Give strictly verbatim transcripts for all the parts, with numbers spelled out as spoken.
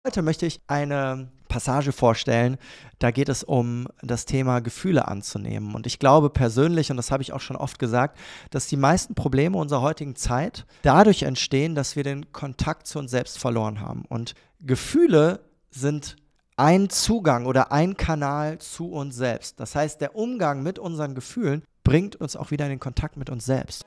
Heute möchte ich eine Passage vorstellen, da geht es um das Thema Gefühle anzunehmen. Und ich glaube persönlich, und das habe ich auch schon oft gesagt, dass die meisten Probleme unserer heutigen Zeit dadurch entstehen, dass wir den Kontakt zu uns selbst verloren haben. Und Gefühle sind ein Zugang oder ein Kanal zu uns selbst. Das heißt, der Umgang mit unseren Gefühlen bringt uns auch wieder in den Kontakt mit uns selbst.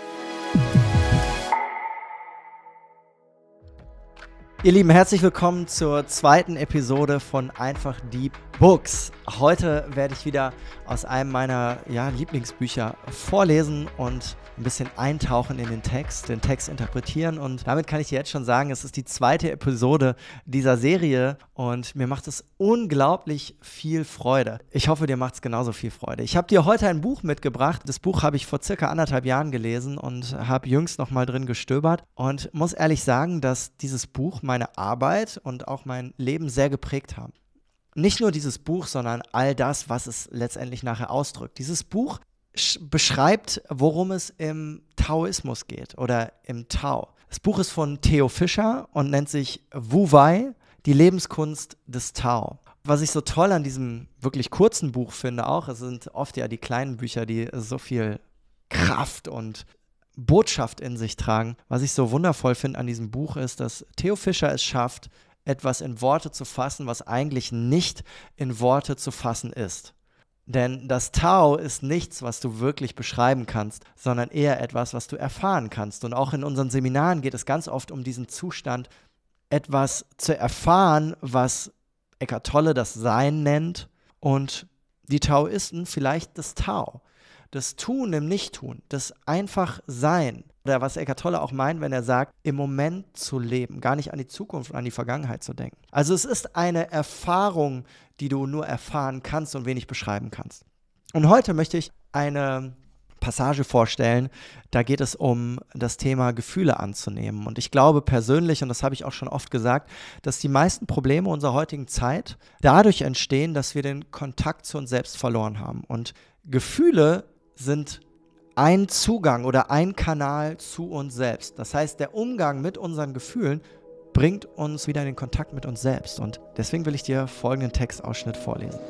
Ihr Lieben, herzlich willkommen zur zweiten Episode von Einfach Deep Books. Heute werde ich wieder aus einem meiner ja, Lieblingsbücher vorlesen und ein bisschen eintauchen in den Text, den Text interpretieren. Und damit kann ich dir jetzt schon sagen, es ist die zweite Episode dieser Serie und mir macht es unglaublich viel Freude. Ich hoffe, dir macht es genauso viel Freude. Ich habe dir heute ein Buch mitgebracht. Das Buch habe ich vor circa anderthalb Jahren gelesen und habe jüngst noch mal drin gestöbert und muss ehrlich sagen, dass dieses Buch meine Arbeit und auch mein Leben sehr geprägt haben. Nicht nur dieses Buch, sondern all das, was es letztendlich nachher ausdrückt. Dieses Buch beschreibt, worum es im Taoismus geht oder im Tao. Das Buch ist von Theo Fischer und nennt sich Wu Wei, die Lebenskunst des Tao. Was ich so toll an diesem wirklich kurzen Buch finde auch, es sind oft ja die kleinen Bücher, die so viel Kraft und Botschaft in sich tragen. Was ich so wundervoll finde an diesem Buch ist, dass Theo Fischer es schafft, etwas in Worte zu fassen, was eigentlich nicht in Worte zu fassen ist. Denn das Tao ist nichts, was du wirklich beschreiben kannst, sondern eher etwas, was du erfahren kannst. Und auch in unseren Seminaren geht es ganz oft um diesen Zustand, etwas zu erfahren, was Eckhart Tolle das Sein nennt und die Taoisten vielleicht das Tao. Das Tun im Nichttun, das einfach Sein. Oder was Eckhart Tolle auch meint, wenn er sagt, im Moment zu leben, gar nicht an die Zukunft und an die Vergangenheit zu denken. Also es ist eine Erfahrung, die du nur erfahren kannst und wenig beschreiben kannst. Und heute möchte ich eine Passage vorstellen, da geht es um das Thema Gefühle anzunehmen. Und ich glaube persönlich, und das habe ich auch schon oft gesagt, dass die meisten Probleme unserer heutigen Zeit dadurch entstehen, dass wir den Kontakt zu uns selbst verloren haben. Und Gefühle sind ein Zugang oder ein Kanal zu uns selbst. Das heißt, der Umgang mit unseren Gefühlen bringt uns wieder in den Kontakt mit uns selbst. Und deswegen will ich dir folgenden Textausschnitt vorlesen.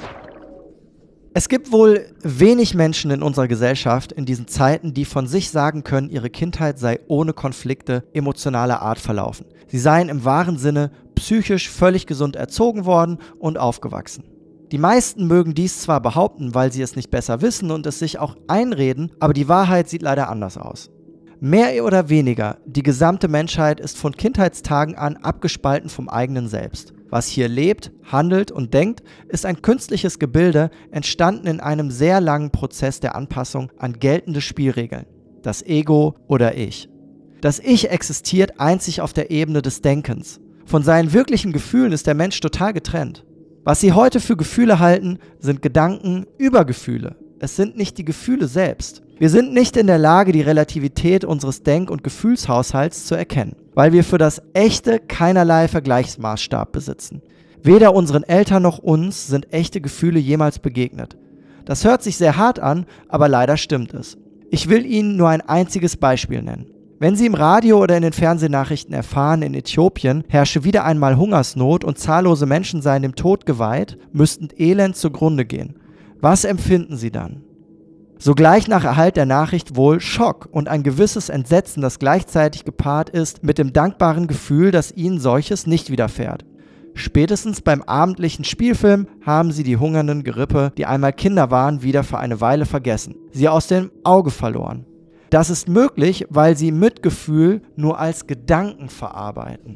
Es gibt wohl wenig Menschen in unserer Gesellschaft in diesen Zeiten, die von sich sagen können, ihre Kindheit sei ohne Konflikte emotionaler Art verlaufen. Sie seien im wahren Sinne psychisch völlig gesund erzogen worden und aufgewachsen. Die meisten mögen dies zwar behaupten, weil sie es nicht besser wissen und es sich auch einreden, aber die Wahrheit sieht leider anders aus. Mehr oder weniger, die gesamte Menschheit ist von Kindheitstagen an abgespalten vom eigenen Selbst. Was hier lebt, handelt und denkt, ist ein künstliches Gebilde, entstanden in einem sehr langen Prozess der Anpassung an geltende Spielregeln. Das Ego oder Ich. Das Ich existiert einzig auf der Ebene des Denkens. Von seinen wirklichen Gefühlen ist der Mensch total getrennt. Was Sie heute für Gefühle halten, sind Gedanken über Gefühle. Es sind nicht die Gefühle selbst. Wir sind nicht in der Lage, die Relativität unseres Denk- und Gefühlshaushalts zu erkennen, weil wir für das Echte keinerlei Vergleichsmaßstab besitzen. Weder unseren Eltern noch uns sind echte Gefühle jemals begegnet. Das hört sich sehr hart an, aber leider stimmt es. Ich will Ihnen nur ein einziges Beispiel nennen. Wenn Sie im Radio oder in den Fernsehnachrichten erfahren, in Äthiopien herrsche wieder einmal Hungersnot und zahllose Menschen seien dem Tod geweiht, müssten elend zugrunde gehen. Was empfinden Sie dann? Sogleich nach Erhalt der Nachricht wohl Schock und ein gewisses Entsetzen, das gleichzeitig gepaart ist mit dem dankbaren Gefühl, dass Ihnen solches nicht widerfährt. Spätestens beim abendlichen Spielfilm haben Sie die hungernden Gerippe, die einmal Kinder waren, wieder für eine Weile vergessen, sie aus dem Auge verloren. Das ist möglich, weil sie Mitgefühl nur als Gedanken verarbeiten.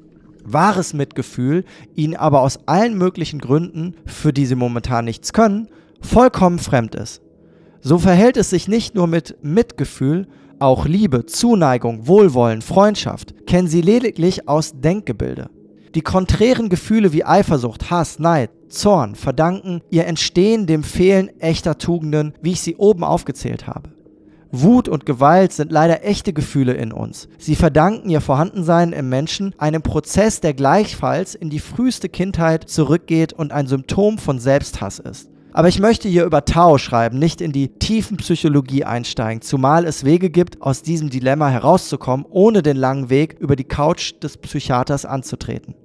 Wahres Mitgefühl ihnen aber aus allen möglichen Gründen, für die sie momentan nichts können, vollkommen fremd ist. So verhält es sich nicht nur mit Mitgefühl, auch Liebe, Zuneigung, Wohlwollen, Freundschaft kennen sie lediglich aus Denkgebilde. Die konträren Gefühle wie Eifersucht, Hass, Neid, Zorn verdanken ihr Entstehen dem Fehlen echter Tugenden, wie ich sie oben aufgezählt habe. Wut und Gewalt sind leider echte Gefühle in uns. Sie verdanken ihr Vorhandensein im Menschen einem Prozess, der gleichfalls in die früheste Kindheit zurückgeht und ein Symptom von Selbsthass ist. Aber ich möchte hier über Tao schreiben, nicht in die tiefen Psychologie einsteigen, zumal es Wege gibt, aus diesem Dilemma herauszukommen, ohne den langen Weg über die Couch des Psychiaters anzutreten.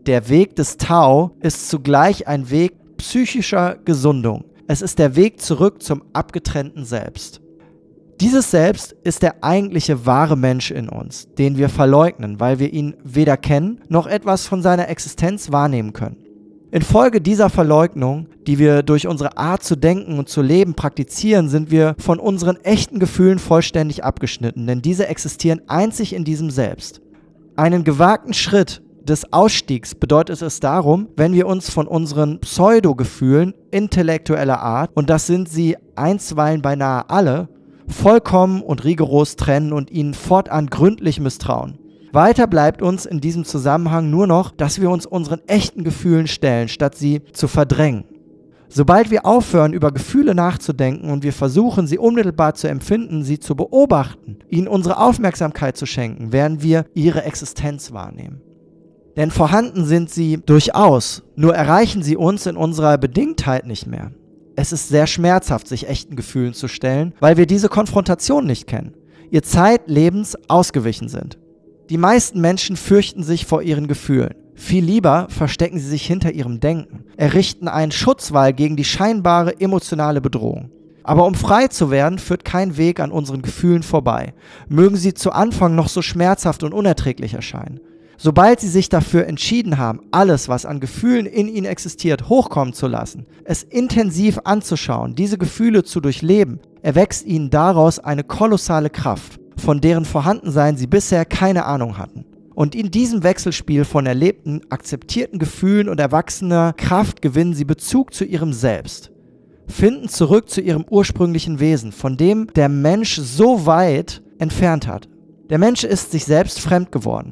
Der Weg des Tao ist zugleich ein Weg psychischer Gesundung. Es ist der Weg zurück zum abgetrennten Selbst. Dieses Selbst ist der eigentliche wahre Mensch in uns, den wir verleugnen, weil wir ihn weder kennen noch etwas von seiner Existenz wahrnehmen können. Infolge dieser Verleugnung, die wir durch unsere Art zu denken und zu leben praktizieren, sind wir von unseren echten Gefühlen vollständig abgeschnitten, denn diese existieren einzig in diesem Selbst. Einen gewagten Schritt des Ausstiegs bedeutet es darum, wenn wir uns von unseren Pseudo-Gefühlen intellektueller Art, und das sind sie einstweilen beinahe alle, vollkommen und rigoros trennen und ihnen fortan gründlich misstrauen. Weiter bleibt uns in diesem Zusammenhang nur noch, dass wir uns unseren echten Gefühlen stellen, statt sie zu verdrängen. Sobald wir aufhören, über Gefühle nachzudenken und wir versuchen, sie unmittelbar zu empfinden, sie zu beobachten, ihnen unsere Aufmerksamkeit zu schenken, werden wir ihre Existenz wahrnehmen. Denn vorhanden sind sie durchaus, nur erreichen sie uns in unserer Bedingtheit nicht mehr. Es ist sehr schmerzhaft, sich echten Gefühlen zu stellen, weil wir diese Konfrontation nicht kennen, ihr zeitlebens ausgewichen sind. Die meisten Menschen fürchten sich vor ihren Gefühlen. Viel lieber verstecken sie sich hinter ihrem Denken, errichten einen Schutzwall gegen die scheinbare emotionale Bedrohung. Aber um frei zu werden, führt kein Weg an unseren Gefühlen vorbei. Mögen sie zu Anfang noch so schmerzhaft und unerträglich erscheinen. Sobald sie sich dafür entschieden haben, alles, was an Gefühlen in ihnen existiert, hochkommen zu lassen, es intensiv anzuschauen, diese Gefühle zu durchleben, erwächst ihnen daraus eine kolossale Kraft, von deren Vorhandensein sie bisher keine Ahnung hatten. Und in diesem Wechselspiel von erlebten, akzeptierten Gefühlen und erwachsener Kraft gewinnen sie Bezug zu ihrem Selbst, finden zurück zu ihrem ursprünglichen Wesen, von dem der Mensch so weit entfernt hat. Der Mensch ist sich selbst fremd geworden.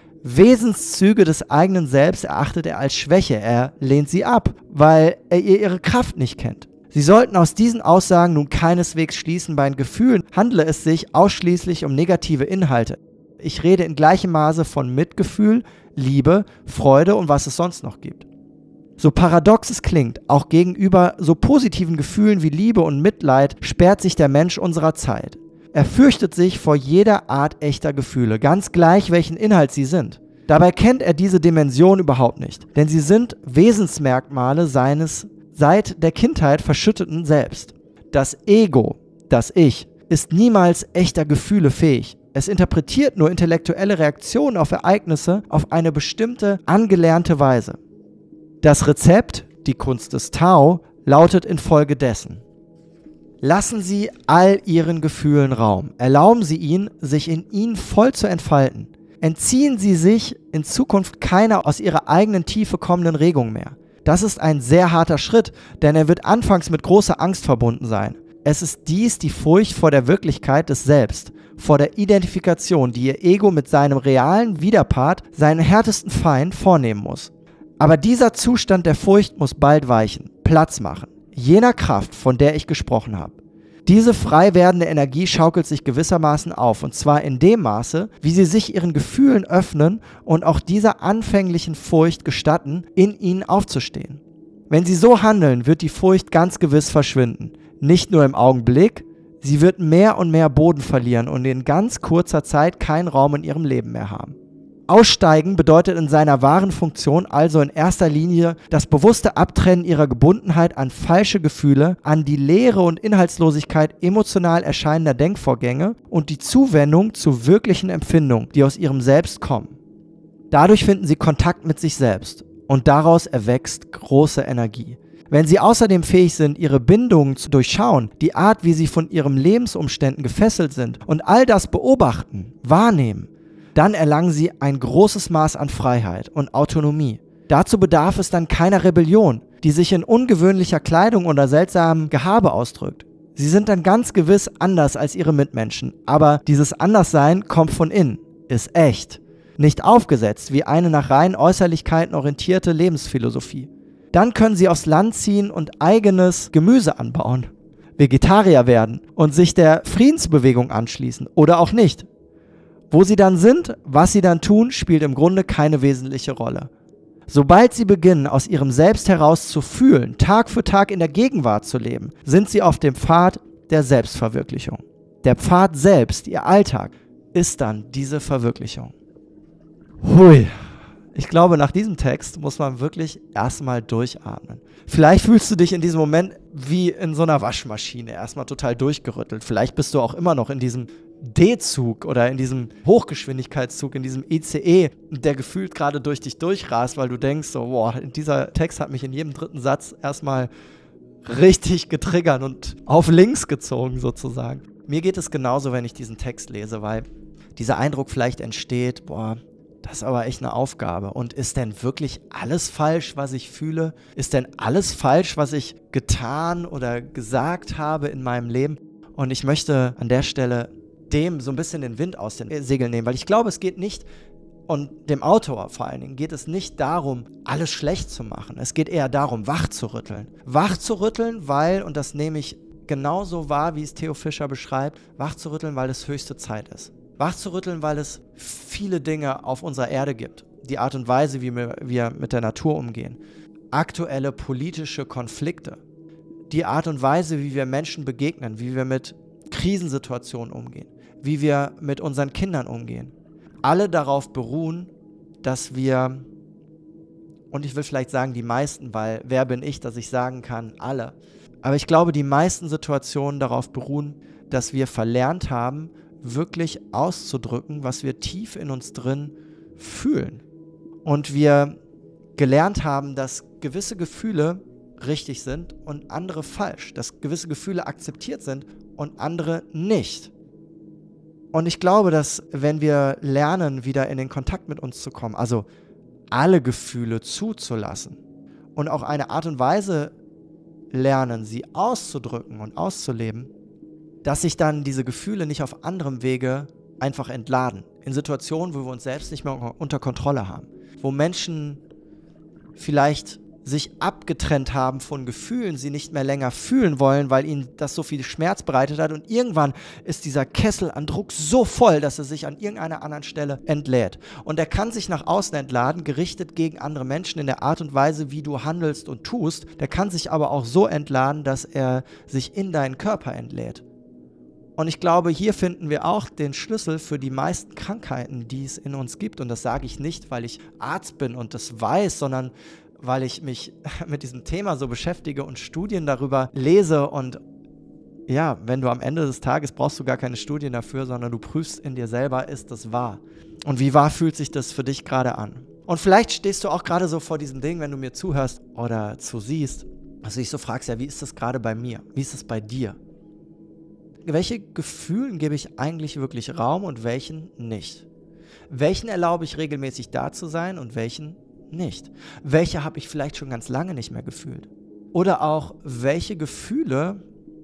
Wesenszüge des eigenen Selbst erachtet er als Schwäche, er lehnt sie ab, weil er ihre Kraft nicht kennt. Sie sollten aus diesen Aussagen nun keineswegs schließen, bei den Gefühlen handle es sich ausschließlich um negative Inhalte. Ich rede in gleichem Maße von Mitgefühl, Liebe, Freude und was es sonst noch gibt. So paradox es klingt, auch gegenüber so positiven Gefühlen wie Liebe und Mitleid sperrt sich der Mensch unserer Zeit. Er fürchtet sich vor jeder Art echter Gefühle, ganz gleich welchen Inhalt sie sind. Dabei kennt er diese Dimension überhaupt nicht, denn sie sind Wesensmerkmale seines seit der Kindheit verschütteten Selbst. Das Ego, das Ich, ist niemals echter Gefühle fähig. Es interpretiert nur intellektuelle Reaktionen auf Ereignisse auf eine bestimmte, angelernte Weise. Das Rezept, die Kunst des Tao, lautet infolgedessen: Lassen Sie all Ihren Gefühlen Raum. Erlauben Sie ihnen, sich in ihnen voll zu entfalten. Entziehen Sie sich in Zukunft keiner aus Ihrer eigenen Tiefe kommenden Regung mehr. Das ist ein sehr harter Schritt, denn er wird anfangs mit großer Angst verbunden sein. Es ist dies die Furcht vor der Wirklichkeit des Selbst, vor der Identifikation, die Ihr Ego mit seinem realen Widerpart, seinen härtesten Feind, vornehmen muss. Aber dieser Zustand der Furcht muss bald weichen, Platz machen, jener Kraft, von der ich gesprochen habe. Diese frei werdende Energie schaukelt sich gewissermaßen auf, und zwar in dem Maße, wie sie sich ihren Gefühlen öffnen und auch dieser anfänglichen Furcht gestatten, in ihnen aufzustehen. Wenn sie so handeln, wird die Furcht ganz gewiss verschwinden. Nicht nur im Augenblick, sie wird mehr und mehr Boden verlieren und in ganz kurzer Zeit keinen Raum in ihrem Leben mehr haben. Aussteigen bedeutet in seiner wahren Funktion also in erster Linie das bewusste Abtrennen ihrer Gebundenheit an falsche Gefühle, an die Leere und Inhaltslosigkeit emotional erscheinender Denkvorgänge und die Zuwendung zu wirklichen Empfindungen, die aus ihrem Selbst kommen. Dadurch finden sie Kontakt mit sich selbst und daraus erwächst große Energie. Wenn sie außerdem fähig sind, ihre Bindungen zu durchschauen, die Art, wie sie von ihren Lebensumständen gefesselt sind und all das beobachten, wahrnehmen, dann erlangen sie ein großes Maß an Freiheit und Autonomie. Dazu bedarf es dann keiner Rebellion, die sich in ungewöhnlicher Kleidung oder seltsamem Gehabe ausdrückt. Sie sind dann ganz gewiss anders als ihre Mitmenschen, aber dieses Anderssein kommt von innen, ist echt, nicht aufgesetzt wie eine nach reinen Äußerlichkeiten orientierte Lebensphilosophie. Dann können sie aufs Land ziehen und eigenes Gemüse anbauen, Vegetarier werden und sich der Friedensbewegung anschließen oder auch nicht. Wo sie dann sind, was sie dann tun, spielt im Grunde keine wesentliche Rolle. Sobald sie beginnen, aus ihrem Selbst heraus zu fühlen, Tag für Tag in der Gegenwart zu leben, sind sie auf dem Pfad der Selbstverwirklichung. Der Pfad selbst, ihr Alltag, ist dann diese Verwirklichung. Hui, Ich glaube, nach diesem Text muss man wirklich erstmal durchatmen. Vielleicht fühlst du dich in diesem Moment wie in so einer Waschmaschine erstmal total durchgerüttelt. Vielleicht bist du auch immer noch in diesem D-Zug oder in diesem Hochgeschwindigkeitszug, in diesem I C E, der gefühlt gerade durch dich durchrast, weil du denkst, so, boah, dieser Text hat mich in jedem dritten Satz erstmal richtig getriggert und auf links gezogen sozusagen. Mir geht es genauso, wenn ich diesen Text lese, weil dieser Eindruck vielleicht entsteht, boah, das ist aber echt eine Aufgabe. Und ist denn wirklich alles falsch, was ich fühle? Ist denn alles falsch, was ich getan oder gesagt habe in meinem Leben? Und ich möchte an der Stelle dem so ein bisschen den Wind aus den Segeln nehmen, weil ich glaube, es geht nicht, und dem Autor vor allen Dingen, geht es nicht darum, alles schlecht zu machen. Es geht eher darum, wach zu rütteln. Wach zu rütteln, weil, und das nehme ich genauso wahr, wie es Theo Fischer beschreibt, wach zu rütteln, weil es höchste Zeit ist. Wach zu rütteln, weil es viele Dinge auf unserer Erde gibt. Die Art und Weise, wie wir, wir mit der Natur umgehen. Aktuelle politische Konflikte. Die Art und Weise, wie wir Menschen begegnen, wie wir mit Krisensituationen umgehen, wie wir mit unseren Kindern umgehen. Alle darauf beruhen, dass wir, und ich will vielleicht sagen die meisten, weil wer bin ich, dass ich sagen kann, alle. Aber ich glaube, die meisten Situationen darauf beruhen, dass wir verlernt haben, wirklich auszudrücken, was wir tief in uns drin fühlen. Und wir gelernt haben, dass gewisse Gefühle richtig sind und andere falsch, dass gewisse Gefühle akzeptiert sind und andere nicht. Und ich glaube, dass wenn wir lernen, wieder in den Kontakt mit uns zu kommen, also alle Gefühle zuzulassen und auch eine Art und Weise lernen, sie auszudrücken und auszuleben, dass sich dann diese Gefühle nicht auf anderem Wege einfach entladen. In Situationen, wo wir uns selbst nicht mehr unter Kontrolle haben. Wo Menschen vielleicht sich abgetrennt haben von Gefühlen, sie nicht mehr länger fühlen wollen, weil ihnen das so viel Schmerz bereitet hat. Und irgendwann ist dieser Kessel an Druck so voll, dass er sich an irgendeiner anderen Stelle entlädt. Und er kann sich nach außen entladen, gerichtet gegen andere Menschen in der Art und Weise, wie du handelst und tust. Der kann sich aber auch so entladen, dass er sich in deinen Körper entlädt. Und ich glaube, hier finden wir auch den Schlüssel für die meisten Krankheiten, die es in uns gibt. Und das sage ich nicht, weil ich Arzt bin und das weiß, sondern weil ich mich mit diesem Thema so beschäftige und Studien darüber lese. Und ja, wenn du am Ende des Tages brauchst du gar keine Studien dafür, sondern du prüfst in dir selber, ist das wahr? Und wie wahr fühlt sich das für dich gerade an? Und vielleicht stehst du auch gerade so vor diesem Ding, wenn du mir zuhörst oder zusiehst, dass du dich so fragst, ja, wie ist das gerade bei mir? Wie ist das bei dir? Welche Gefühlen gebe ich eigentlich wirklich Raum und welchen nicht? Welchen erlaube ich regelmäßig da zu sein und welchen nicht? Welche habe ich vielleicht schon ganz lange nicht mehr gefühlt? Oder auch, welche Gefühle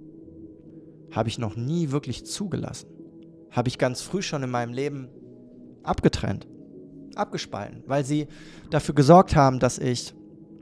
habe ich noch nie wirklich zugelassen? Habe ich ganz früh schon in meinem Leben abgetrennt, abgespalten, weil sie dafür gesorgt haben, dass ich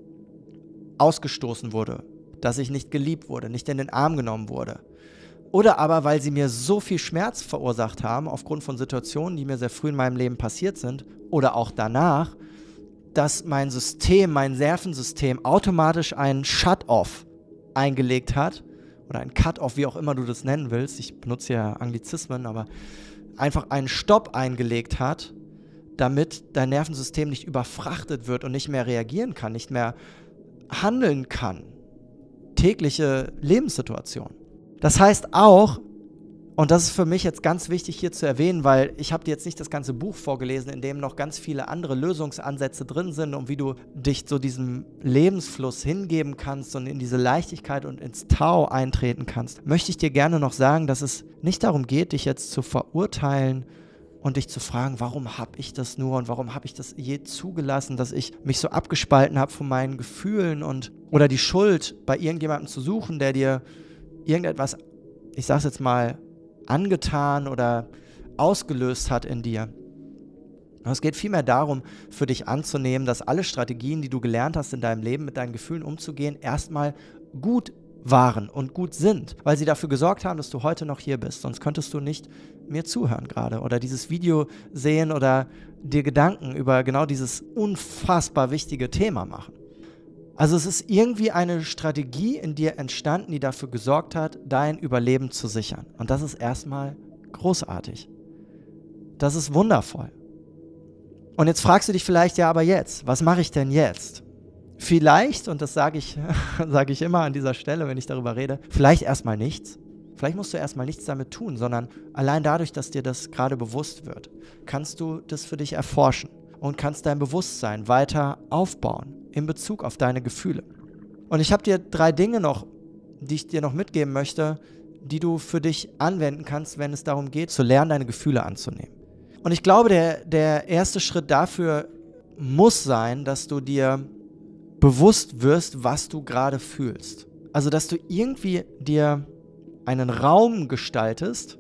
ausgestoßen wurde, dass ich nicht geliebt wurde, nicht in den Arm genommen wurde. Oder aber, weil sie mir so viel Schmerz verursacht haben, aufgrund von Situationen, die mir sehr früh in meinem Leben passiert sind, oder auch danach, dass mein System, mein Nervensystem automatisch einen Shut-off eingelegt hat, oder ein Cut-off, wie auch immer du das nennen willst, ich benutze ja Anglizismen, aber einfach einen Stopp eingelegt hat, damit dein Nervensystem nicht überfrachtet wird und nicht mehr reagieren kann, nicht mehr handeln kann. Tägliche Lebenssituationen. Das heißt auch, und das ist für mich jetzt ganz wichtig hier zu erwähnen, weil ich habe dir jetzt nicht das ganze Buch vorgelesen, in dem noch ganz viele andere Lösungsansätze drin sind und wie du dich so diesem Lebensfluss hingeben kannst und in diese Leichtigkeit und ins Tao eintreten kannst, möchte ich dir gerne noch sagen, dass es nicht darum geht, dich jetzt zu verurteilen und dich zu fragen, warum habe ich das nur und warum habe ich das je zugelassen, dass ich mich so abgespalten habe von meinen Gefühlen und oder die Schuld bei irgendjemandem zu suchen, der dir irgendetwas, ich sag's jetzt mal, angetan oder ausgelöst hat in dir. Es geht vielmehr darum, für dich anzunehmen, dass alle Strategien, die du gelernt hast in deinem Leben, mit deinen Gefühlen umzugehen, erstmal gut waren und gut sind, weil sie dafür gesorgt haben, dass du heute noch hier bist. Sonst könntest du nicht mir zuhören gerade oder dieses Video sehen oder dir Gedanken über genau dieses unfassbar wichtige Thema machen. Also es ist irgendwie eine Strategie in dir entstanden, die dafür gesorgt hat, dein Überleben zu sichern. Und das ist erstmal großartig. Das ist wundervoll. Und jetzt fragst du dich vielleicht, ja, aber jetzt, was mache ich denn jetzt? Vielleicht, und das sage ich, sage ich immer an dieser Stelle, wenn ich darüber rede, vielleicht erstmal nichts. Vielleicht musst du erstmal nichts damit tun, sondern allein dadurch, dass dir das gerade bewusst wird, kannst du das für dich erforschen und kannst dein Bewusstsein weiter aufbauen in Bezug auf deine Gefühle. Und ich habe dir drei Dinge noch, die ich dir noch mitgeben möchte, die du für dich anwenden kannst, wenn es darum geht, zu lernen, deine Gefühle anzunehmen. Und ich glaube, der, der erste Schritt dafür muss sein, dass du dir bewusst wirst, was du gerade fühlst. Also, dass du irgendwie dir einen Raum gestaltest,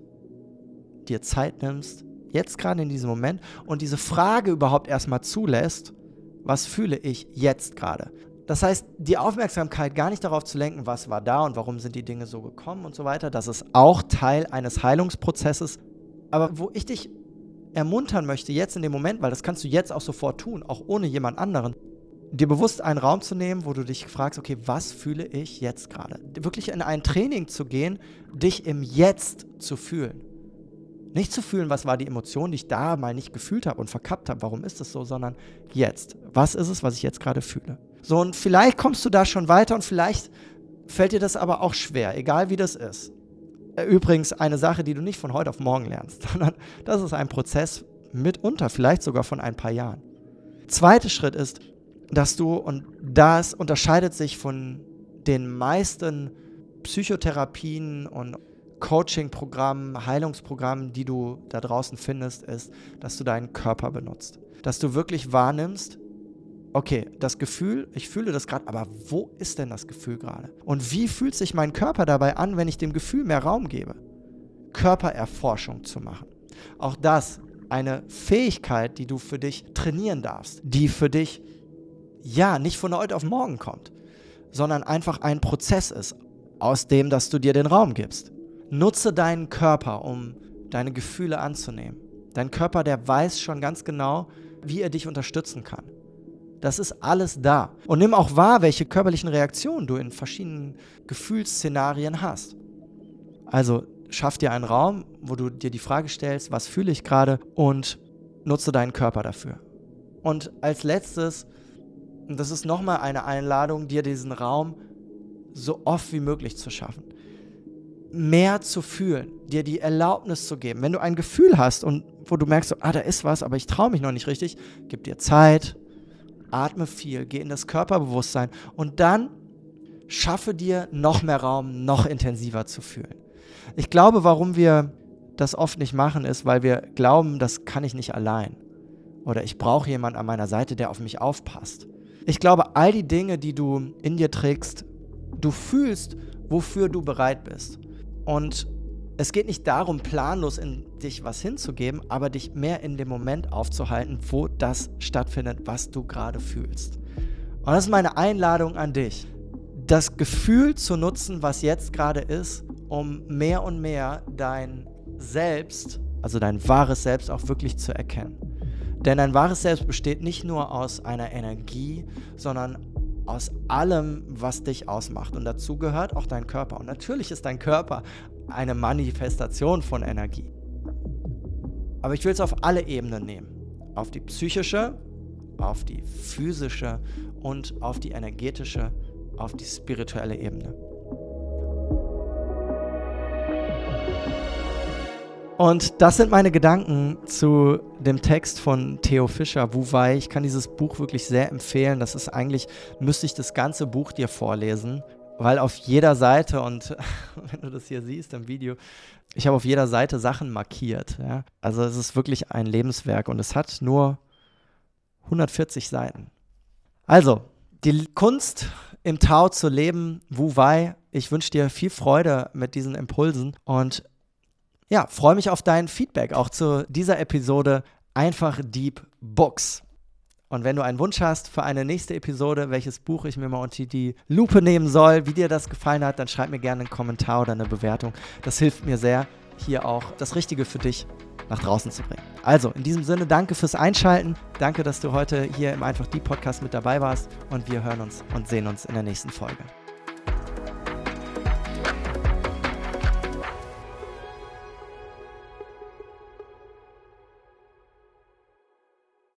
dir Zeit nimmst, jetzt gerade in diesem Moment, und diese Frage überhaupt erstmal zulässt, was fühle ich jetzt gerade? Das heißt, die Aufmerksamkeit gar nicht darauf zu lenken, was war da und warum sind die Dinge so gekommen und so weiter, das ist auch Teil eines Heilungsprozesses. Aber wo ich dich ermuntern möchte, jetzt in dem Moment, weil das kannst du jetzt auch sofort tun, auch ohne jemand anderen, dir bewusst einen Raum zu nehmen, wo du dich fragst, okay, was fühle ich jetzt gerade? Wirklich in ein Training zu gehen, dich im Jetzt zu fühlen. Nicht zu fühlen, was war die Emotion, die ich da mal nicht gefühlt habe und verkappt habe, warum ist das so, sondern jetzt. Was ist es, was ich jetzt gerade fühle? So, und vielleicht kommst du da schon weiter und vielleicht fällt dir das aber auch schwer, egal wie das ist. Übrigens eine Sache, die du nicht von heute auf morgen lernst, sondern das ist ein Prozess mitunter, vielleicht sogar von ein paar Jahren. Zweiter Schritt ist, dass du, und das unterscheidet sich von den meisten Psychotherapien und Coaching-Programmen, Heilungsprogrammen, die du da draußen findest, ist, dass du deinen Körper benutzt. Dass du wirklich wahrnimmst, okay, das Gefühl, ich fühle das gerade, aber wo ist denn das Gefühl gerade? Und wie fühlt sich mein Körper dabei an, wenn ich dem Gefühl mehr Raum gebe? Körpererforschung zu machen. Auch das eine Fähigkeit, die du für dich trainieren darfst, die für dich, ja, nicht von heute auf morgen kommt, sondern einfach ein Prozess ist, aus dem, dass du dir den Raum gibst. Nutze deinen Körper, um deine Gefühle anzunehmen. Dein Körper, der weiß schon ganz genau, wie er dich unterstützen kann. Das ist alles da. Und nimm auch wahr, welche körperlichen Reaktionen du in verschiedenen Gefühlsszenarien hast. Also schaff dir einen Raum, wo du dir die Frage stellst, was fühle ich gerade, und nutze deinen Körper dafür. Und als letztes, und das ist nochmal eine Einladung, dir diesen Raum so oft wie möglich zu schaffen. Mehr zu fühlen, dir die Erlaubnis zu geben. Wenn du ein Gefühl hast und wo du merkst, so, ah, da ist was, aber ich traue mich noch nicht richtig, gib dir Zeit, atme viel, geh in das Körperbewusstsein und dann schaffe dir noch mehr Raum, noch intensiver zu fühlen. Ich glaube, warum wir das oft nicht machen, ist, weil wir glauben, das kann ich nicht allein. Oder ich brauche jemanden an meiner Seite, der auf mich aufpasst. Ich glaube, all die Dinge, die du in dir trägst, du fühlst, wofür du bereit bist. Und es geht nicht darum, planlos in dich was hinzugeben, aber dich mehr in dem Moment aufzuhalten, wo das stattfindet, was du gerade fühlst. Und das ist meine Einladung an dich, das Gefühl zu nutzen, was jetzt gerade ist, um mehr und mehr dein Selbst, also dein wahres Selbst auch wirklich zu erkennen. Denn dein wahres Selbst besteht nicht nur aus einer Energie, sondern aus allem, was dich ausmacht. Und dazu gehört auch dein Körper. Und natürlich ist dein Körper eine Manifestation von Energie. Aber ich will es auf alle Ebenen nehmen. Auf die psychische, auf die physische und auf die energetische, auf die spirituelle Ebene. Und das sind meine Gedanken zu dem Text von Theo Fischer, Wu Wei. Ich kann dieses Buch wirklich sehr empfehlen. Das ist eigentlich, müsste ich das ganze Buch dir vorlesen, weil auf jeder Seite, und wenn du das hier siehst im Video, ich habe auf jeder Seite Sachen markiert. Ja? Also es ist wirklich ein Lebenswerk und es hat nur hundertvierzig Seiten. Also, die Kunst im Tao zu leben, Wu Wei. Ich wünsche dir viel Freude mit diesen Impulsen und ja, freue mich auf dein Feedback, auch zu dieser Episode Einfach Deep Books. Und wenn du einen Wunsch hast für eine nächste Episode, welches Buch ich mir mal unter die Lupe nehmen soll, wie dir das gefallen hat, dann schreib mir gerne einen Kommentar oder eine Bewertung. Das hilft mir sehr, hier auch das Richtige für dich nach draußen zu bringen. Also, in diesem Sinne, danke fürs Einschalten. Danke, dass du heute hier im Einfach Deep Podcast mit dabei warst und wir hören uns und sehen uns in der nächsten Folge.